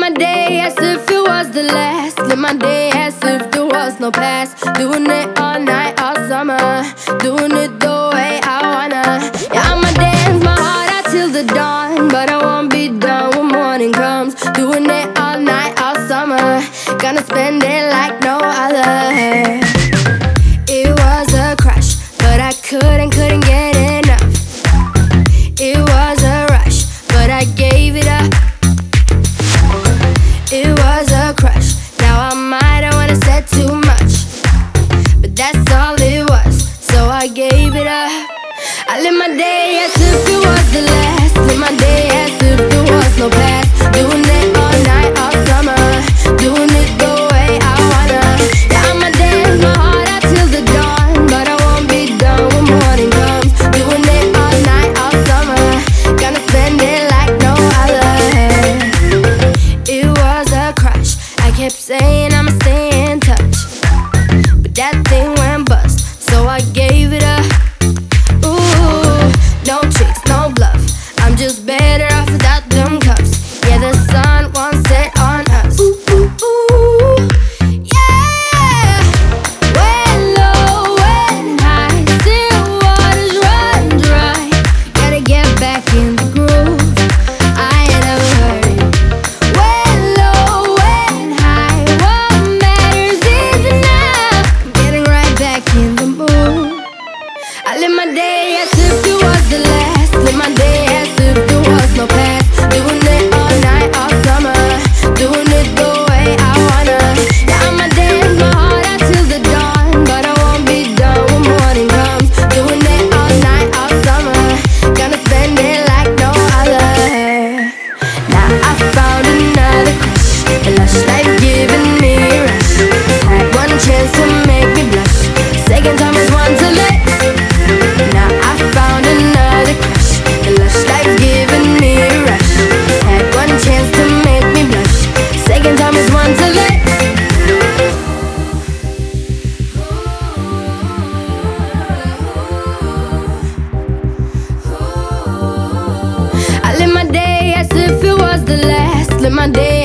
my day as if it was the last. Live my day as if there was no past. Doing it all night, all summer. Doing it the way I wanna. Yeah, I'ma dance my heart out till the dawn, but I won't be done when morning comes. Doing it all night, all summer. Gonna spend it like no other. It was a crush, but I couldn't get enough. It was a rush, but I gave it up. It was a crush, now I might have wanna said too much, but that's all it was, so I gave it up. I live my day as if it was the last. Live my day as if there was no past. Doing it all night, all summer. Doing it the way I wanna. Yeah, I'ma dance my heart out till the dawn, but I won't be done when morning comes. Doing it all night, all summer. Gonna spend it like no other. It was a crush, I kept saying I'ma stay in touch, but that thing went bust, so I gave it up. Ooh, no tricks, no bluff, I'm just better off without them cups. Yeah, the sun won't set on us. Ooh, ooh, ooh, yeah. When low, when high, still waters run dry. Gotta get back in the groove, I ain't never heard it. When low, when high, what matters is enough. Getting right back in the mood. I live my day as if it was the last. Live my day as if there was no past. Doing it all night, all summer. Doing it the way I wanna. Yeah, I'ma dance my heart out till the dawn, but I won't be done when morning comes. Doing it all night, all summer. Gonna spend it like no other. Now I found another crush, a lush life giving me a rush. Had one chance to make me blush, second time is one to let. Now I found another crush, a lush life giving me a rush. Had one chance to make me blush, second time is one to let. I live my day as if it was the last. Live my day